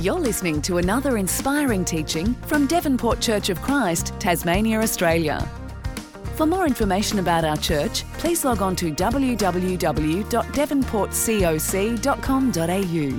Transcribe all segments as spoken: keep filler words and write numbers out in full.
You're listening to another inspiring teaching from Devonport Church of Christ, Tasmania, Australia. For more information about our church, please log on to w w w dot devonport coc dot com dot a u.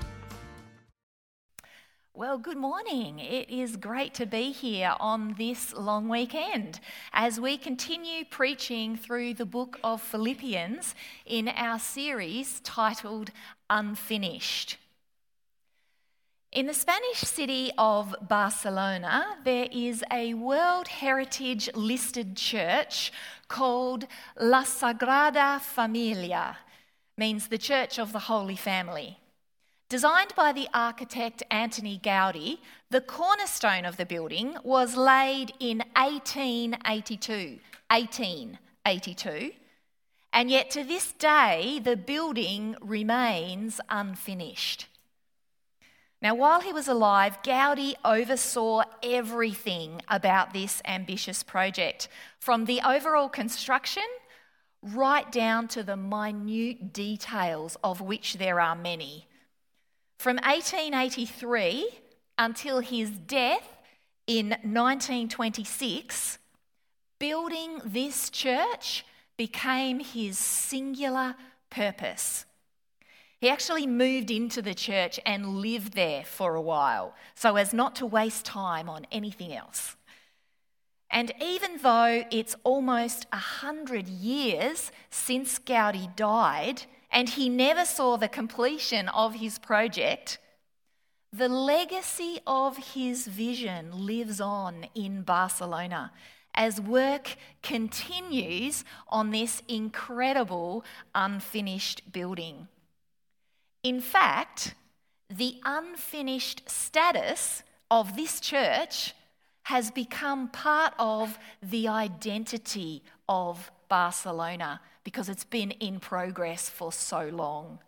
Well, good morning. It is great to be here on this long weekend as we continue preaching through the book of Philippians in our series titled Unfinished. In the Spanish city of Barcelona, there is a World Heritage listed church called La Sagrada Familia, means the Church of the Holy Family. Designed by the architect Antoni Gaudi, the cornerstone of the building was laid in eighteen eighty-two. eighteen eighty-two. And yet to this day, the building remains unfinished. Now, while he was alive, Gaudi oversaw everything about this ambitious project, from the overall construction right down to the minute details, of which there are many. From eighteen eighty-three until his death in nineteen twenty-six, building this church became his singular purpose. He actually moved into the church and lived there for a while, so as not to waste time on anything else. And even though it's almost a hundred years since Gaudi died, and he never saw the completion of his project, the legacy of his vision lives on in Barcelona as work continues on this incredible unfinished building. In fact, the unfinished status of this church has become part of the identity of Barcelona because it's been in progress for so long.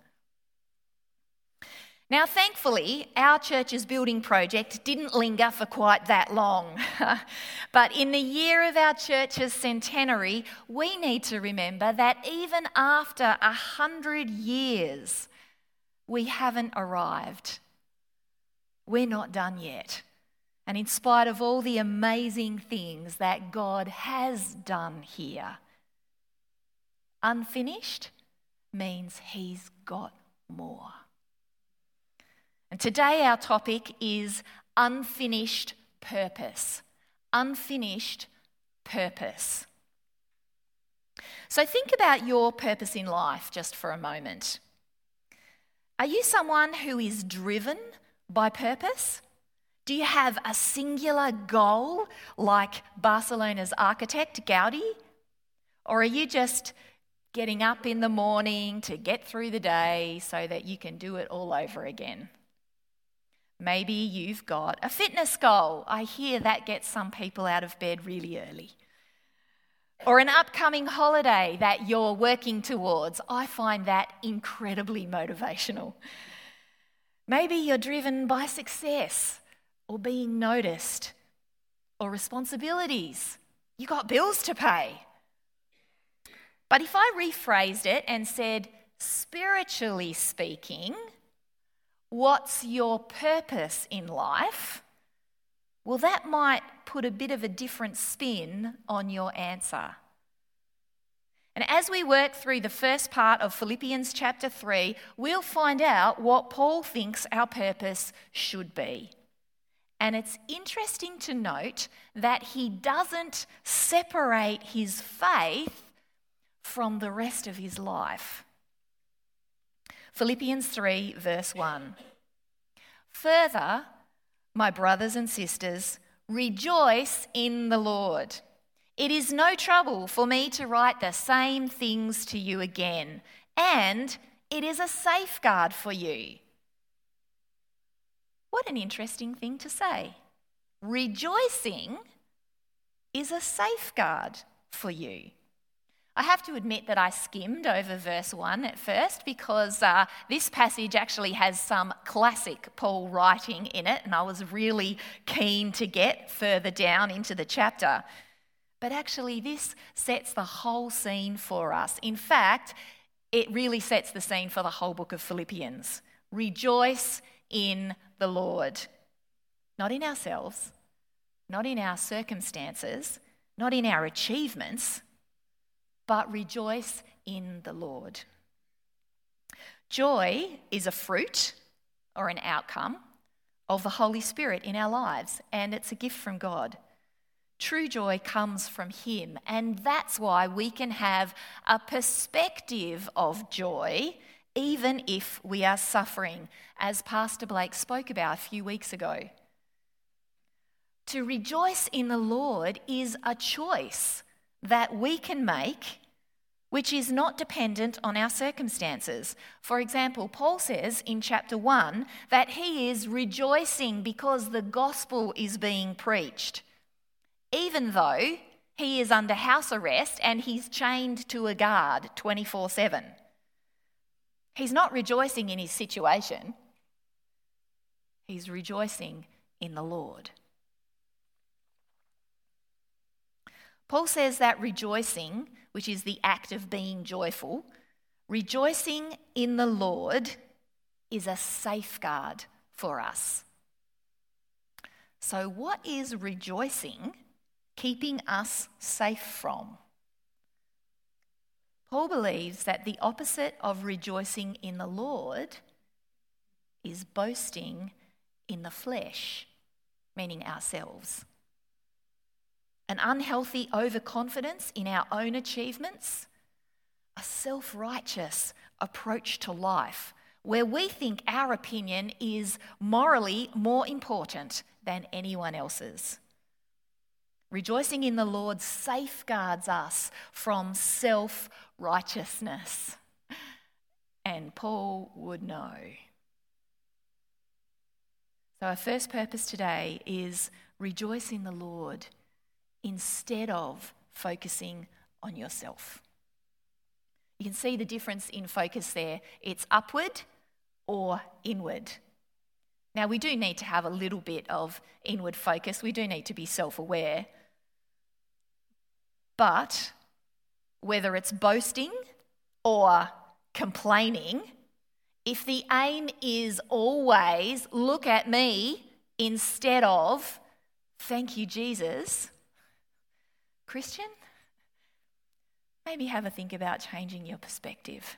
Now, thankfully, our church's building project didn't linger for quite that long. But in the year of our church's centenary, we need to remember that even after a hundred years, we haven't arrived. We're not done yet. And in spite of all the amazing things that God has done here, unfinished means He's got more. And today our topic is unfinished purpose. Unfinished purpose. So think about your purpose in life just for a moment. Are you someone who is driven by purpose? Do you have a singular goal like Barcelona's architect Gaudi? Or are you just getting up in the morning to get through the day so that you can do it all over again? Maybe you've got a fitness goal. I hear that gets some people out of bed really early. Or an upcoming holiday that you're working towards. I find that incredibly motivational. Maybe you're driven by success or being noticed or responsibilities. You got bills to pay. But if I rephrased it and said, spiritually speaking, what's your purpose in life? Well, that might put a bit of a different spin on your answer. And as we work through the first part of Philippians chapter three, we'll find out what Paul thinks our purpose should be. And it's interesting to note that he doesn't separate his faith from the rest of his life. Philippians three, verse one. Further, my brothers and sisters, rejoice in the Lord. It is no trouble for me to write the same things to you again, and it is a safeguard for you. What an interesting thing to say. Rejoicing is a safeguard for you. I have to admit that I skimmed over verse one at first because uh, this passage actually has some classic Paul writing in it, and I was really keen to get further down into the chapter. But actually this sets the whole scene for us. In fact, it really sets the scene for the whole book of Philippians. Rejoice in the Lord. Not in ourselves, not in our circumstances, not in our achievements, but rejoice in the Lord. Joy is a fruit or an outcome of the Holy Spirit in our lives, and it's a gift from God. True joy comes from Him, and that's why we can have a perspective of joy even if we are suffering, as Pastor Blake spoke about a few weeks ago. To rejoice in the Lord is a choice that we can make, which is not dependent on our circumstances. For example, Paul says in chapter one that he is rejoicing because the gospel is being preached, even though he is under house arrest and he's chained to a guard twenty-four seven. He's not rejoicing in his situation. He's rejoicing in the Lord. Paul says that rejoicing, which is the act of being joyful, rejoicing in the Lord is a safeguard for us. So what is rejoicing keeping us safe from? Paul believes that the opposite of rejoicing in the Lord is boasting in the flesh, meaning ourselves. An unhealthy overconfidence in our own achievements, a self-righteous approach to life where we think our opinion is morally more important than anyone else's. Rejoicing in the Lord safeguards us from self-righteousness. And Paul would know. So our first purpose today is rejoice in the Lord instead of focusing on yourself. You can see the difference in focus there. It's upward or inward. Now, we do need to have a little bit of inward focus. We do need to be self-aware. But whether it's boasting or complaining, if the aim is always look at me instead of thank you, Jesus, Christian, maybe have a think about changing your perspective.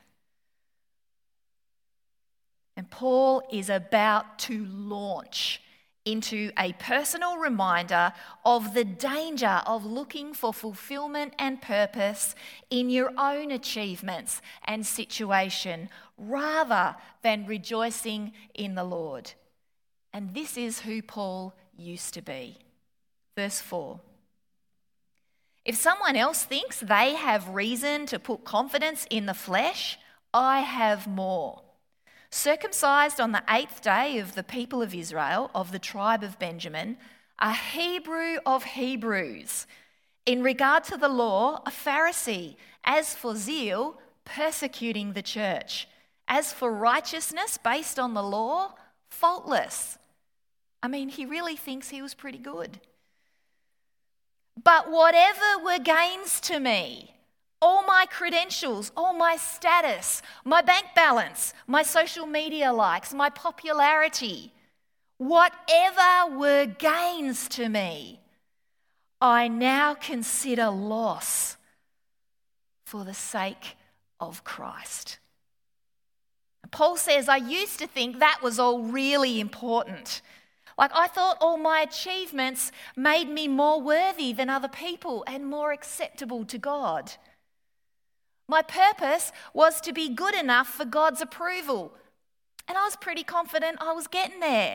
And Paul is about to launch into a personal reminder of the danger of looking for fulfillment and purpose in your own achievements and situation rather than rejoicing in the Lord. And this is who Paul used to be. Verse four. If someone else thinks they have reason to put confidence in the flesh, I have more. Circumcised on the eighth day of the people of Israel, of the tribe of Benjamin, a Hebrew of Hebrews. In regard to the law, a Pharisee. As for zeal, persecuting the church. As for righteousness based on the law, faultless. I mean, he really thinks he was pretty good. But whatever were gains to me, all my credentials, all my status, my bank balance, my social media likes, my popularity, whatever were gains to me, I now consider loss for the sake of Christ. Paul says, I used to think that was all really important. Like I thought all my achievements made me more worthy than other people and more acceptable to God. My purpose was to be good enough for God's approval. And I was pretty confident I was getting there.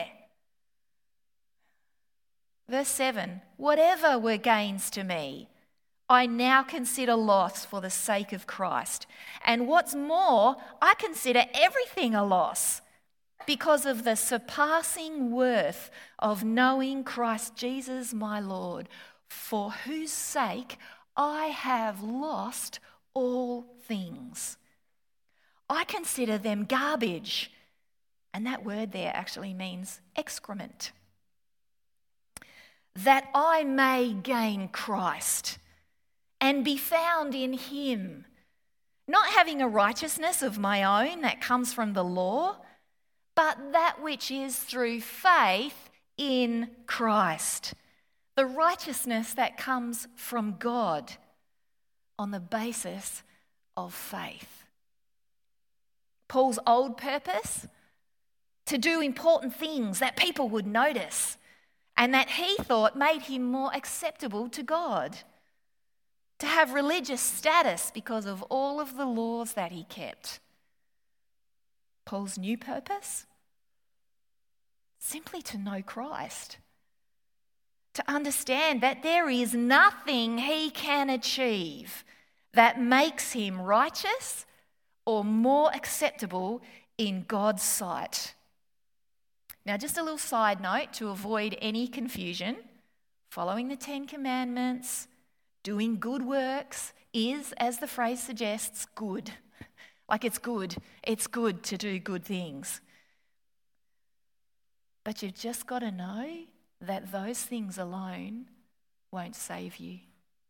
Verse seven, whatever were gains to me, I now consider loss for the sake of Christ. And what's more, I consider everything a loss because of the surpassing worth of knowing Christ Jesus my Lord, for whose sake I have lost all things. I consider them garbage. And that word there actually means excrement. That I may gain Christ and be found in him, not having a righteousness of my own that comes from the law, but that which is through faith in Christ, the righteousness that comes from God on the basis of faith. Paul's old purpose? To do important things that people would notice and that he thought made him more acceptable to God. To have religious status because of all of the laws that he kept. Paul's new purpose? Simply to know Christ. To understand that there is nothing he can achieve that makes him righteous or more acceptable in God's sight. Now, just a little side note to avoid any confusion. Following the Ten Commandments, doing good works is, as the phrase suggests, good. Like it's good. It's good to do good things. But you've just got to know that those things alone won't save you.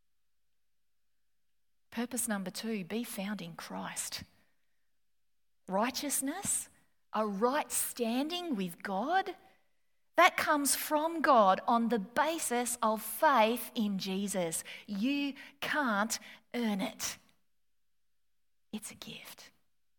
Purpose number two, be found in Christ. Righteousness, a right standing with God, that comes from God on the basis of faith in Jesus. You can't earn it. It's a gift.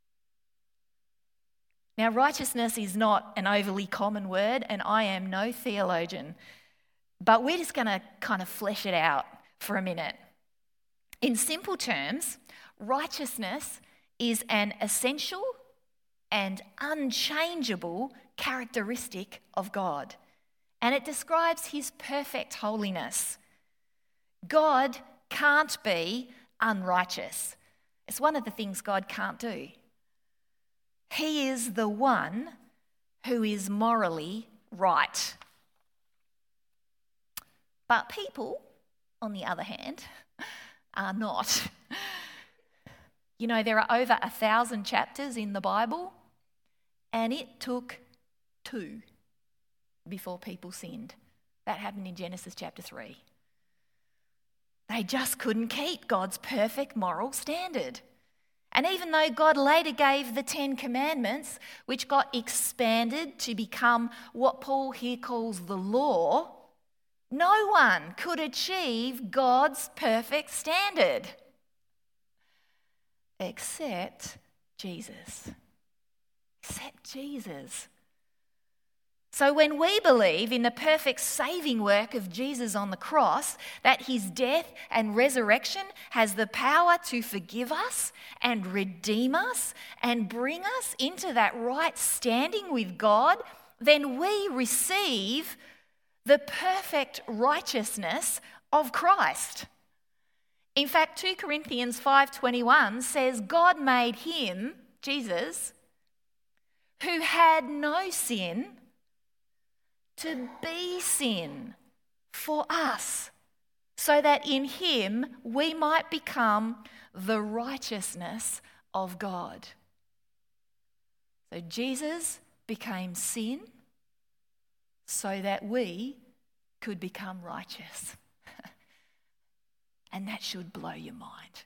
Now, righteousness is not an overly common word, and I am no theologian, but we're just going to kind of flesh it out for a minute. In simple terms, righteousness is an essential and unchangeable characteristic of God, and it describes his perfect holiness. God can't be unrighteous. It's one of the things God can't do. He is the one who is morally right. But people, on the other hand, are not. You know, there are over a thousand chapters in the Bible, and it took two before people sinned. That happened in Genesis chapter three. They just couldn't keep God's perfect moral standard. And even though God later gave the Ten Commandments, which got expanded to become what Paul here calls the law, no one could achieve God's perfect standard except Jesus. Except Jesus. So when we believe in the perfect saving work of Jesus on the cross, that his death and resurrection has the power to forgive us and redeem us and bring us into that right standing with God, then we receive the perfect righteousness of Christ. In fact, two Corinthians five twenty-one says God made him, Jesus, who had no sin, to be sin for us, so that in him we might become the righteousness of God. So Jesus became sin so that we could become righteous. And that should blow your mind.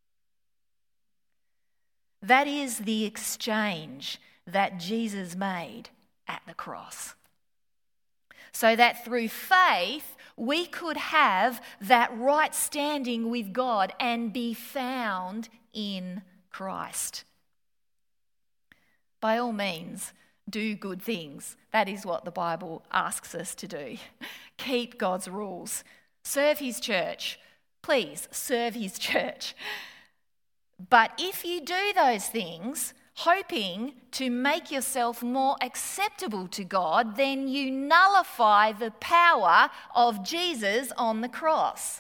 That is the exchange that Jesus made at the cross. So that through faith, we could have that right standing with God and be found in Christ. By all means, do good things. That is what the Bible asks us to do. Keep God's rules. Serve his church. Please, serve his church. But if you do those things, hoping to make yourself more acceptable to God, then you nullify the power of Jesus on the cross.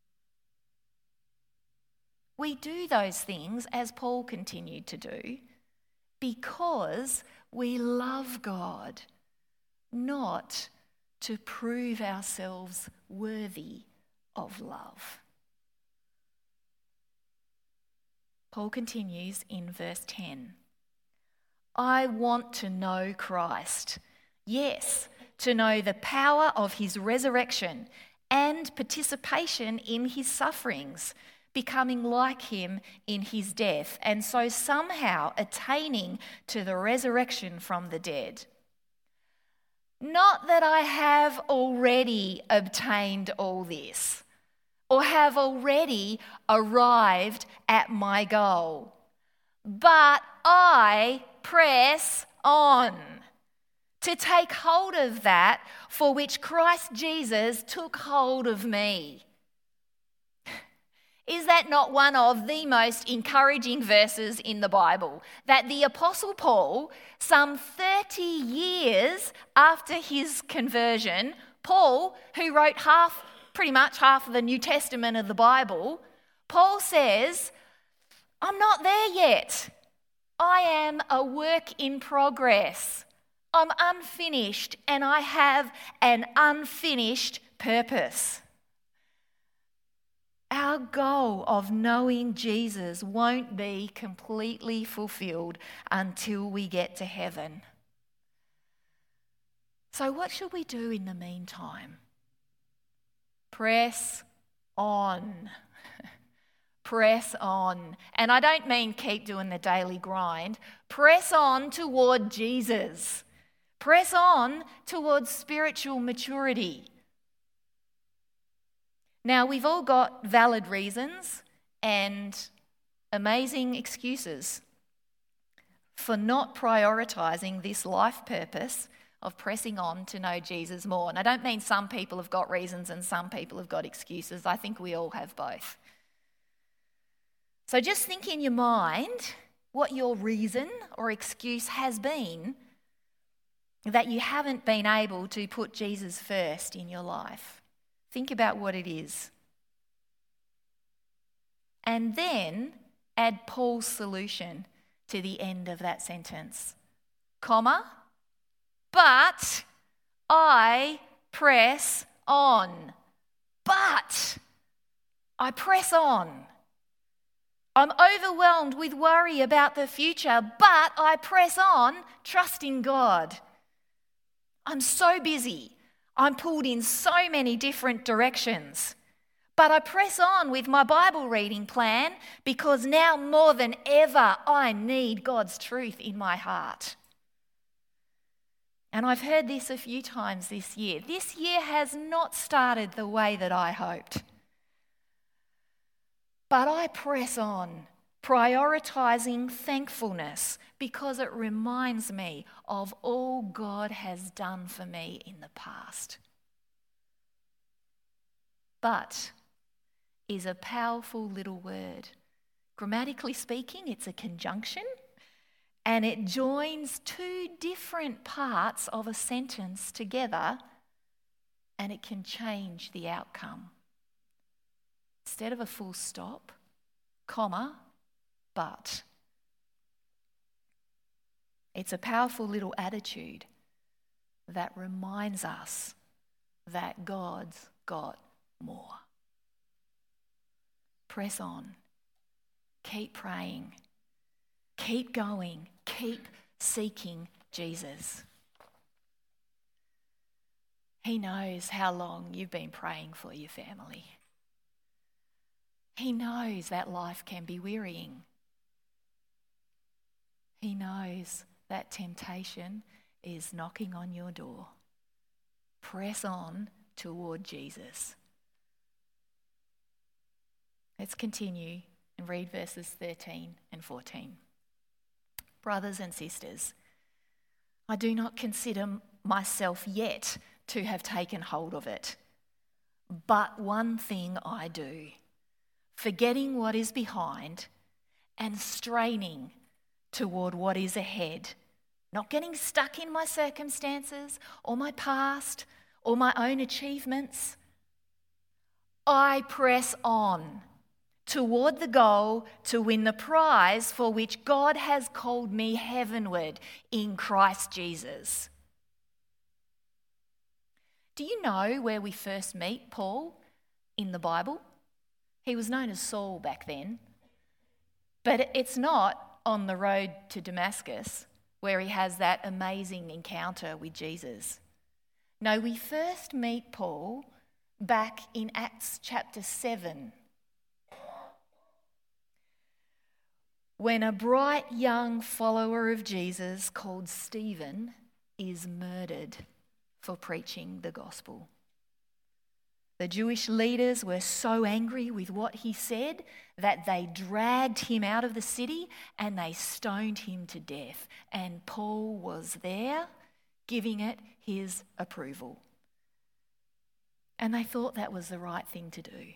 We do those things, as Paul continued to do, because we love God, not to prove ourselves worthy of love. Paul continues in verse ten. I want to know Christ. Yes, to know the power of his resurrection and participation in his sufferings, becoming like him in his death, and so somehow attaining to the resurrection from the dead. Not that I have already obtained all this, or have already arrived at my goal, but I press on to take hold of that for which Christ Jesus took hold of me. Is that not one of the most encouraging verses in the Bible? That the Apostle Paul, some thirty years after his conversion, Paul, who wrote half, pretty much half of the New Testament of the Bible, Paul says, I'm not there yet. I am a work in progress. I'm unfinished and I have an unfinished purpose. Our goal of knowing Jesus won't be completely fulfilled until we get to heaven. So what should we do in the meantime? Press on. Press on. And I don't mean keep doing the daily grind. Press on toward Jesus. Press on towards spiritual maturity. Now, we've all got valid reasons and amazing excuses for not prioritising this life purpose of pressing on to know Jesus more. And I don't mean some people have got reasons and some people have got excuses. I think we all have both. So just think in your mind what your reason or excuse has been that you haven't been able to put Jesus first in your life. Think about what it is. And then add Paul's solution to the end of that sentence. Comma, but I press on. But I press on. I'm overwhelmed with worry about the future, but I press on, trusting God. I'm so busy. I'm pulled in so many different directions. But I press on with my Bible reading plan because now more than ever I need God's truth in my heart. And I've heard this a few times this year. This year has not started the way that I hoped. But I press on, prioritising thankfulness because it reminds me of all God has done for me in the past. But is a powerful little word. Grammatically speaking, it's a conjunction and it joins two different parts of a sentence together and it can change the outcome. Instead of a full stop, comma, but. It's a powerful little attitude that reminds us that God's got more. Press on. Keep praying. Keep going. Keep seeking Jesus. He knows how long you've been praying for your family. He knows that life can be wearying. He knows that temptation is knocking on your door. Press on toward Jesus. Let's continue and read verses thirteen and fourteen. Brothers and sisters, I do not consider myself yet to have taken hold of it, but one thing I do, forgetting what is behind and straining toward what is ahead, not getting stuck in my circumstances or my past or my own achievements. I press on toward the goal to win the prize for which God has called me heavenward in Christ Jesus. Do you know where we first meet Paul in the Bible? He was known as Saul back then, but it's not on the road to Damascus where he has that amazing encounter with Jesus. No, we first meet Paul back in Acts chapter seven. when a bright young follower of Jesus called Stephen is murdered for preaching the gospel. The Jewish leaders were so angry with what he said that they dragged him out of the city and they stoned him to death. And Paul was there giving it his approval. And they thought that was the right thing to do.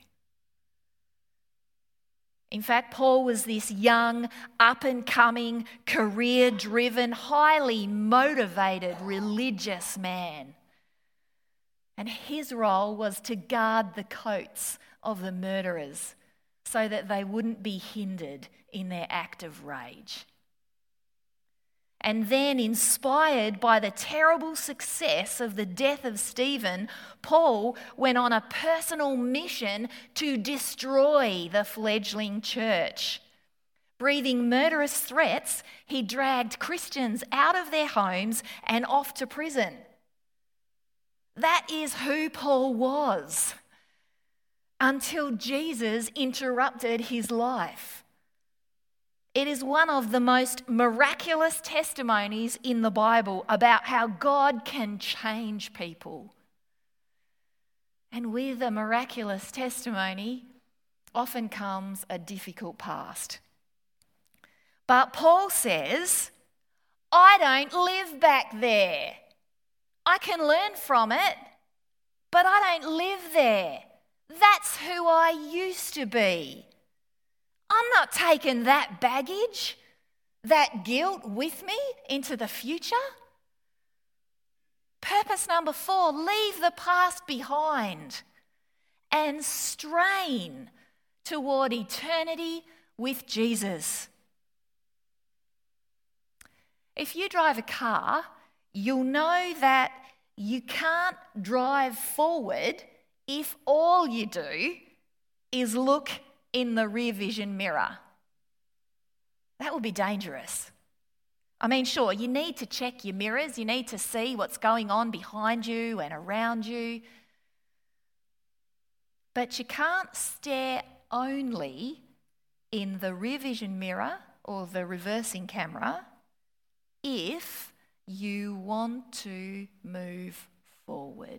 In fact, Paul was this young, up-and-coming, career-driven, highly motivated religious man. And his role was to guard the coats of the murderers so that they wouldn't be hindered in their act of rage. And then, inspired by the terrible success of the death of Stephen, Paul went on a personal mission to destroy the fledgling church. Breathing murderous threats, he dragged Christians out of their homes and off to prison. That is who Paul was, until Jesus interrupted his life. It is one of the most miraculous testimonies in the Bible about how God can change people. And with a miraculous testimony often comes a difficult past. But Paul says, I don't live back there. I can learn from it, but I don't live there. That's who I used to be. I'm not taking that baggage, that guilt with me into the future. Purpose number four, leave the past behind and strain toward eternity with Jesus. If you drive a car, you'll know that you can't drive forward if all you do is look in the rear vision mirror. That would be dangerous. I mean, sure, you need to check your mirrors, you need to see what's going on behind you and around you, but you can't stare only in the rear vision mirror or the reversing camera if you want to move forward.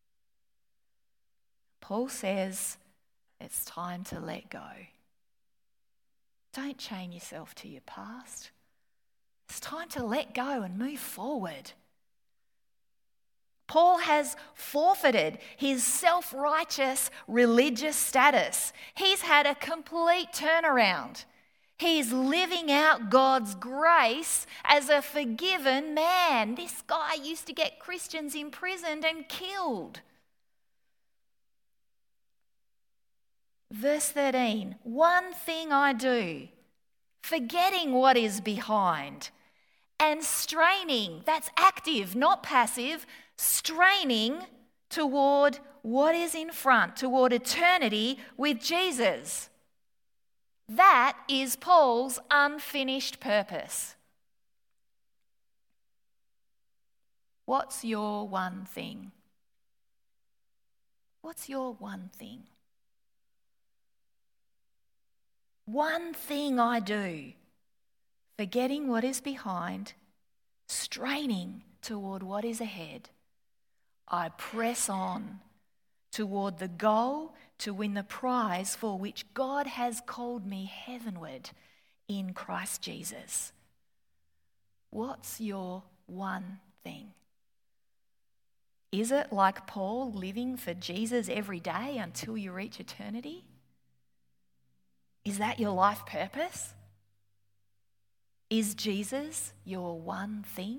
Paul says it's time to let go. Don't chain yourself to your past. It's time to let go and move forward. Paul has forfeited his self-righteous religious status. He's had a complete turnaround. He's living out God's grace as a forgiven man. This guy used to get Christians imprisoned and killed. Verse thirteen, one thing I do, forgetting what is behind and straining, that's active, not passive, straining toward what is in front, toward eternity with Jesus. That is Paul's unfinished purpose. What's your one thing? What's your one thing? One thing I do, forgetting what is behind, straining toward what is ahead. I press on toward the goal to win the prize for which God has called me heavenward in Christ Jesus. What's your one thing? Is it like Paul, living for Jesus every day until you reach eternity? Is that your life purpose? Is Jesus your one thing?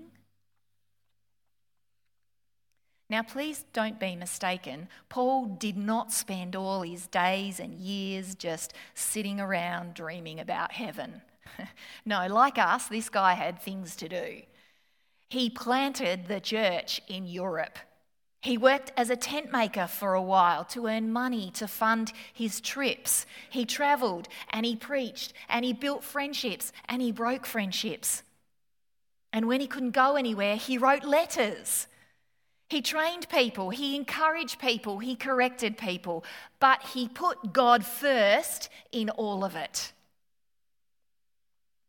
Now, please don't be mistaken. Paul did not spend all his days and years just sitting around dreaming about heaven. No, like us, this guy had things to do. He planted the church in Europe. He worked as a tent maker for a while to earn money to fund his trips. He travelled and he preached and he built friendships and he broke friendships. And when he couldn't go anywhere, he wrote letters. He trained people, he encouraged people, he corrected people, but he put God first in all of it.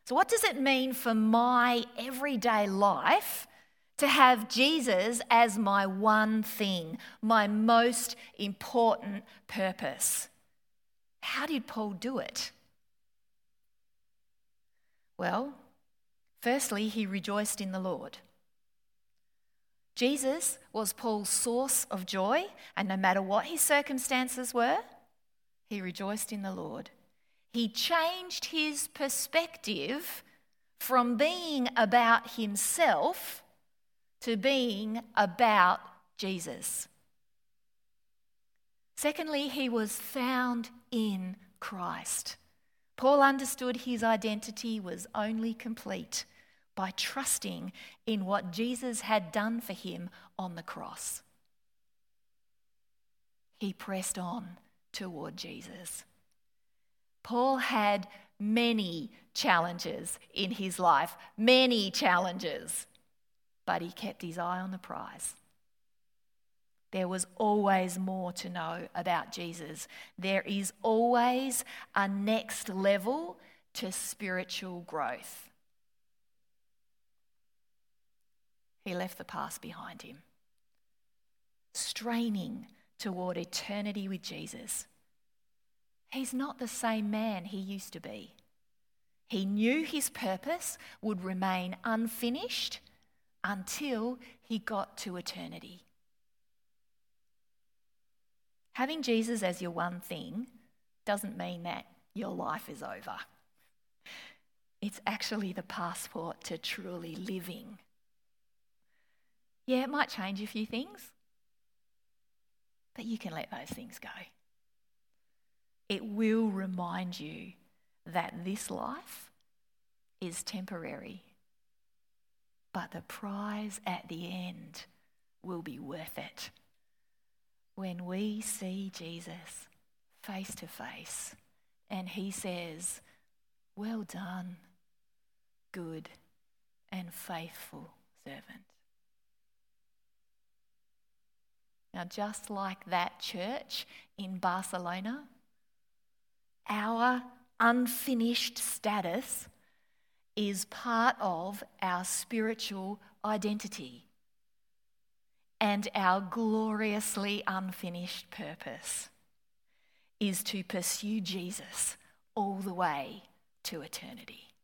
So what does it mean for my everyday life to have Jesus as my one thing, my most important purpose? How did Paul do it? Well, firstly, he rejoiced in the Lord. Jesus was Paul's source of joy, and no matter what his circumstances were, he rejoiced in the Lord. He changed his perspective from being about himself to being about Jesus. Secondly, he was found in Christ. Paul understood his identity was only complete by trusting in what Jesus had done for him on the cross. He pressed on toward Jesus. Paul had many challenges in his life, many challenges, but he kept his eye on the prize. There was always more to know about Jesus. There is always a next level to spiritual growth. He left the past behind him, straining toward eternity with Jesus. He's not the same man he used to be. He knew his purpose would remain unfinished until he got to eternity. Having Jesus as your one thing doesn't mean that your life is over. It's actually the passport to truly living. Yeah, it might change a few things, but you can let those things go. It will remind you that this life is temporary, but the prize at the end will be worth it. When we see Jesus face to face and he says, "Well done, good and faithful servant." Now, just like that church in Barcelona, our unfinished status is part of our spiritual identity and our gloriously unfinished purpose is to pursue Jesus all the way to eternity.